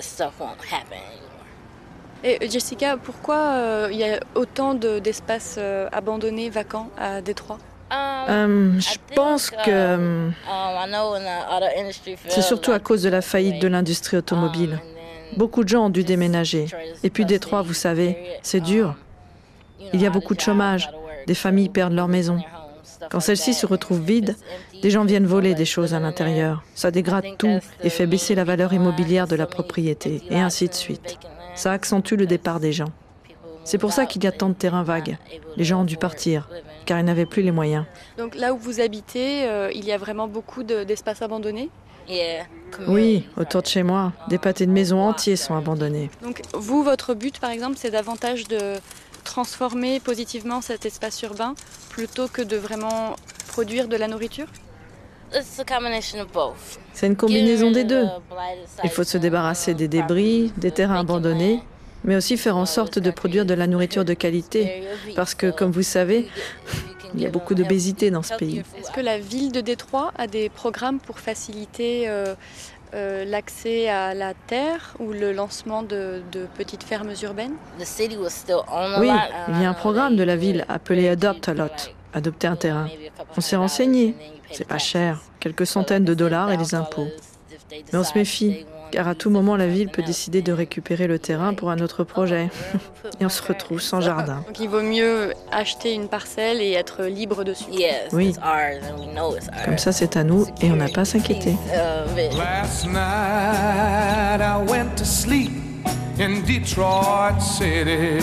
Et Jessica, pourquoi euh, il y a autant de, d'espaces euh, abandonnés, vacants à Détroit? euh, Je pense que c'est surtout à cause de la faillite de l'industrie automobile. Beaucoup de gens ont dû déménager. Et puis Détroit, vous savez, c'est dur. Il y a beaucoup de chômage. Des familles perdent leur maison. Quand celle-ci se retrouve vide, des gens viennent voler des choses à l'intérieur. Ça dégrade tout et fait baisser la valeur immobilière de la propriété, et ainsi de suite. Ça accentue le départ des gens. C'est pour ça qu'il y a tant de terrains vagues. Les gens ont dû partir, car ils n'avaient plus les moyens. Donc là où vous habitez, euh, il y a vraiment beaucoup de, d'espaces abandonnés? Oui, autour de chez moi, des pâtés de maisons entiers sont abandonnés. Donc vous, votre but par exemple, c'est davantage de transformer positivement cet espace urbain plutôt que de vraiment produire de la nourriture? C'est une combinaison des deux. Il faut se débarrasser des débris, des terrains abandonnés Mais aussi faire en sorte de produire de la nourriture de qualité, parce que, comme vous savez, il y a beaucoup d'obésité dans ce pays. Est-ce que la ville de Détroit a des programmes pour faciliter euh, euh, l'accès à la terre ou le lancement de, de petites fermes urbaines? Oui, il y a un programme de la ville appelé Adopt a Lot, adopter un terrain. On s'est renseigné, c'est pas cher, quelques centaines de dollars et les impôts. Mais on se méfie, car à tout moment la ville peut décider de récupérer le terrain pour un autre projet. Et on se retrouve sans jardin. Donc il vaut mieux acheter une parcelle et être libre dessus. Oui, comme ça c'est à nous et on n'a pas à s'inquiéter. Last night I went to sleep in Detroit City.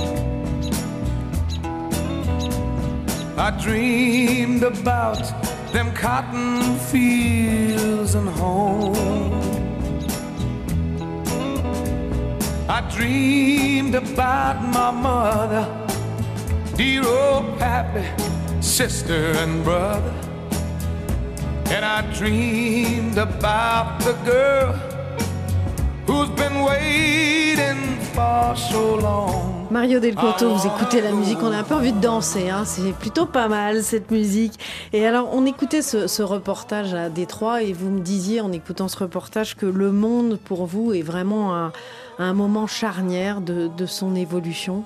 I dreamed about them cotton fields and home. I dreamed about my mother, dear old pappy, sister and brother. And I dreamed about the girl who's been waiting for so long. Mario Del Curto, vous écoutez la musique, on a un peu envie de danser, hein. C'est plutôt pas mal cette musique. Et alors on écoutait ce, ce reportage à Détroit et vous me disiez en écoutant ce reportage que le monde pour vous est vraiment un, un moment charnière de, de son évolution.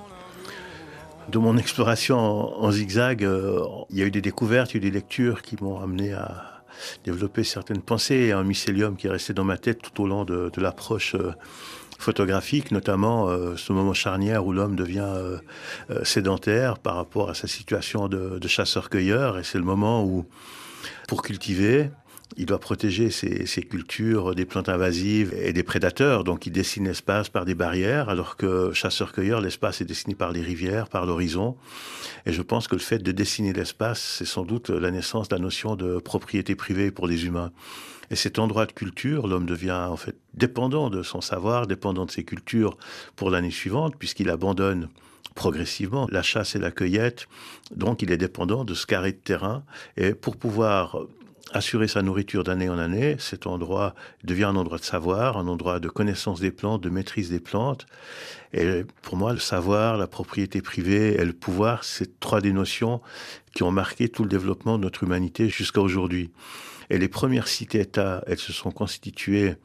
De mon exploration en, en zigzag, euh, il y a eu des découvertes, il y a eu des lectures qui m'ont amené à développer certaines pensées et un mycélium qui est resté dans ma tête tout au long de, de l'approche euh, photographique, notamment euh, ce moment charnière où l'homme devient euh, euh, sédentaire par rapport à sa situation de, de chasseur-cueilleur. Et c'est le moment où, pour cultiver, il doit protéger ses, ses cultures des plantes invasives et des prédateurs. Donc il dessine l'espace par des barrières, alors que chasseur-cueilleur, l'espace est dessiné par les rivières, par l'horizon. Et je pense que le fait de dessiner l'espace, c'est sans doute la naissance de la notion de propriété privée pour les humains. Et cet endroit de culture, l'homme devient en fait dépendant de son savoir, dépendant de ses cultures pour l'année suivante, puisqu'il abandonne progressivement la chasse et la cueillette. Donc il est dépendant de ce carré de terrain. Et pour pouvoir assurer sa nourriture d'année en année, cet endroit devient un endroit de savoir, un endroit de connaissance des plantes, de maîtrise des plantes. Et pour moi, le savoir, la propriété privée et le pouvoir, c'est trois des notions qui ont marqué tout le développement de notre humanité jusqu'à aujourd'hui. Et les premières cités-États, elles se sont constituées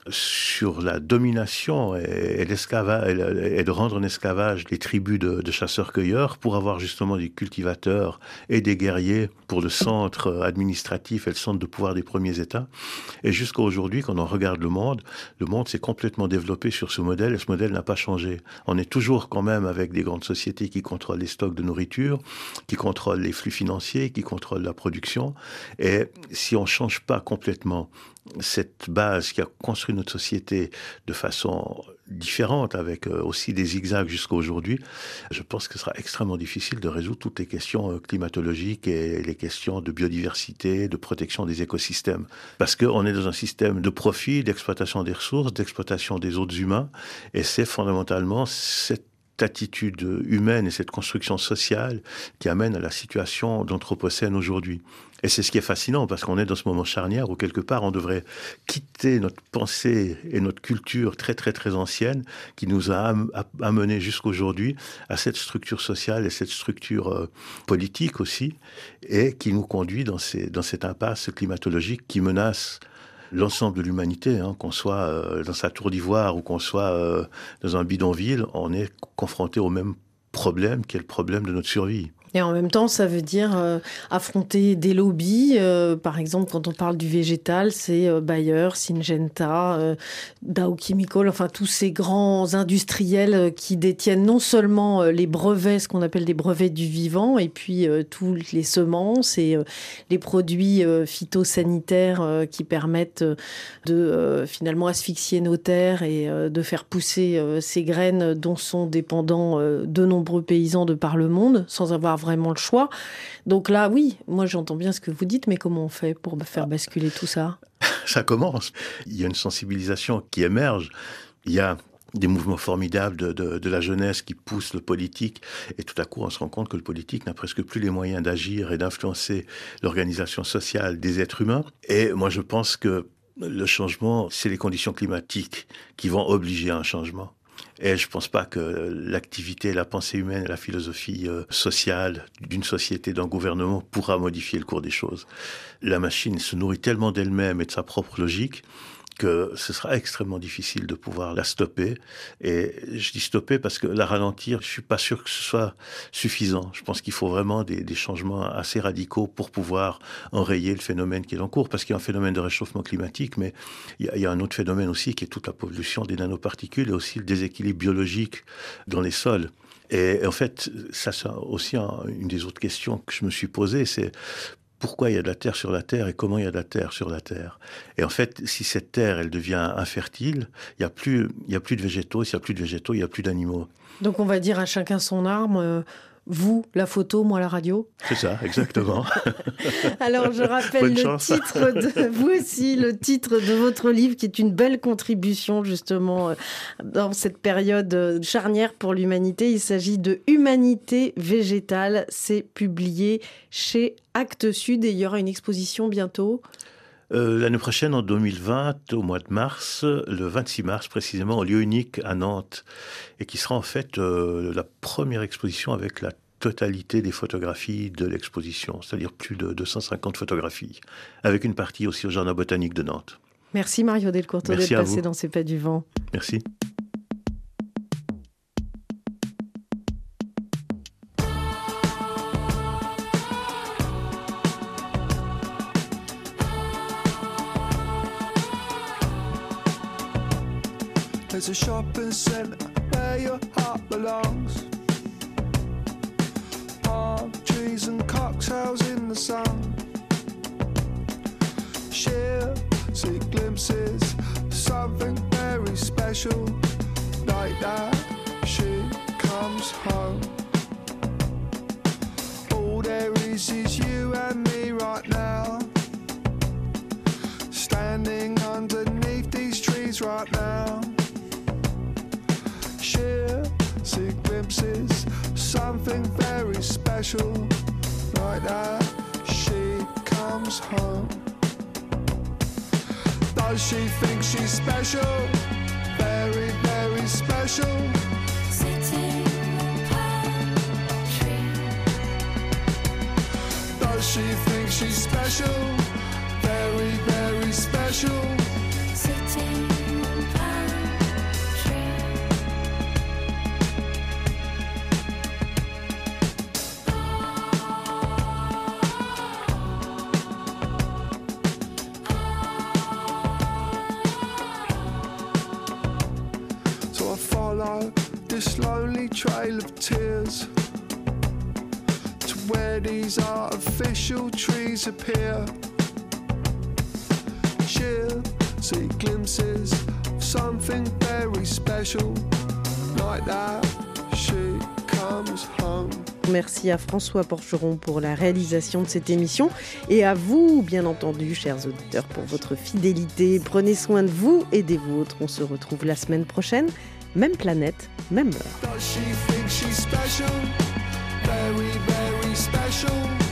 sur la domination et, et, l'esclavage, et de rendre en esclavage les tribus de, de chasseurs-cueilleurs pour avoir justement des cultivateurs et des guerriers pour le centre administratif et le centre de pouvoir des premiers États. Et jusqu'à aujourd'hui, quand on regarde le monde, le monde s'est complètement développé sur ce modèle et ce modèle n'a pas changé. On est toujours quand même avec des grandes sociétés qui contrôlent les stocks de nourriture, qui contrôlent les flux financiers, qui contrôlent la production. Et si on ne change pas complètement cette base qui a construit notre société de façon différente, avec aussi des zigzags jusqu'à aujourd'hui, je pense que ce sera extrêmement difficile de résoudre toutes les questions climatologiques et les questions de biodiversité, de protection des écosystèmes. Parce qu'on est dans un système de profit, d'exploitation des ressources, d'exploitation des autres humains, et c'est fondamentalement cette attitude humaine et cette construction sociale qui amène à la situation d'Anthropocène aujourd'hui. Et c'est ce qui est fascinant, parce qu'on est dans ce moment charnière où, quelque part, on devrait quitter notre pensée et notre culture très, très, très ancienne qui nous a amené jusqu'aujourd'hui à cette structure sociale et cette structure euh, politique aussi, et qui nous conduit dans, ces, dans cette impasse climatologique qui menace l'ensemble de l'humanité, hein, qu'on soit euh, dans sa tour d'ivoire ou qu'on soit euh, dans un bidonville, on est confronté au même problème qui est le problème de notre survie. Et en même temps, ça veut dire euh, affronter des lobbies. Euh, par exemple, quand on parle du végétal, c'est euh, Bayer, Syngenta, euh, Dow Chemical, enfin tous ces grands industriels euh, qui détiennent non seulement euh, les brevets, ce qu'on appelle des brevets du vivant, et puis euh, toutes les semences et euh, les produits euh, phytosanitaires euh, qui permettent euh, de euh, finalement asphyxier nos terres et euh, de faire pousser euh, ces graines dont sont dépendants euh, de nombreux paysans de par le monde, sans avoir vraiment le choix. Donc là, oui, moi j'entends bien ce que vous dites, mais comment on fait pour faire basculer tout ça ? Ça commence. Il y a une sensibilisation qui émerge. Il y a des mouvements formidables de, de, de la jeunesse qui poussent le politique, et tout à coup on se rend compte que le politique n'a presque plus les moyens d'agir et d'influencer l'organisation sociale des êtres humains. Et moi je pense que le changement, c'est les conditions climatiques qui vont obliger à un changement. Et je ne pense pas que l'activité, la pensée humaine et la philosophie euh, sociale d'une société, d'un gouvernement pourra modifier le cours des choses. La machine se nourrit tellement d'elle-même et de sa propre logique que ce sera extrêmement difficile de pouvoir la stopper. Et je dis stopper parce que la ralentir, je ne suis pas sûr que ce soit suffisant. Je pense qu'il faut vraiment des, des changements assez radicaux pour pouvoir enrayer le phénomène qui est en cours, parce qu'il y a un phénomène de réchauffement climatique, mais il y a, il y a un autre phénomène aussi qui est toute la pollution des nanoparticules et aussi le déséquilibre biologique dans les sols. Et en fait, ça c'est aussi un, une des autres questions que je me suis posée, c'est pourquoi il y a de la terre sur la terre et comment il y a de la terre sur la terre. Et en fait, si cette terre, elle devient infertile, il n'y a plus, il y a plus de végétaux. S'il n'y a plus de végétaux, il n'y a plus d'animaux. Donc on va dire à chacun son arme. Euh, vous, la photo, moi, la radio. C'est ça, exactement. Alors je rappelle Bonne le chance. titre de vous aussi, le titre de votre livre, qui est une belle contribution justement dans cette période charnière pour l'humanité. Il s'agit de Humanité végétale. C'est publié chez Actes Sud et il y aura une exposition bientôt. Euh, l'année prochaine, en deux mille vingt, au mois de mars, le vingt-six mars précisément, au lieu unique à Nantes, et qui sera en fait euh, la première exposition avec la totalité des photographies de l'exposition, c'est-à-dire plus de deux cent cinquante photographies, avec une partie aussi au Jardin botanique de Nantes. Merci Mario Delcourteau d'être passé vous. dans C'est pas du vent. Merci. There's a shopping centre where your heart belongs. Palm trees and cocktails in the sun. She'll see glimpses, something very special. Like that, she comes home. All there is is you and me right now. Standing underneath these trees right now. She'll see glimpses, something very special. Like that, she comes home. Does she think she's special? Very, very special. Sitting on a palm tree. Does she think she's special? Very, very special. Sitting on a palm tree. So I follow this lonely trail of tears to where these artificial trees appear. She'll see glimpses of something very special. Like that, she comes home. Merci à François Porcheron pour la réalisation de cette émission et à vous, bien entendu, chers auditeurs, pour votre fidélité. Prenez soin de vous et des vôtres. On se retrouve la semaine prochaine. Même planète, même heure. Does she think she's special? Very, very special.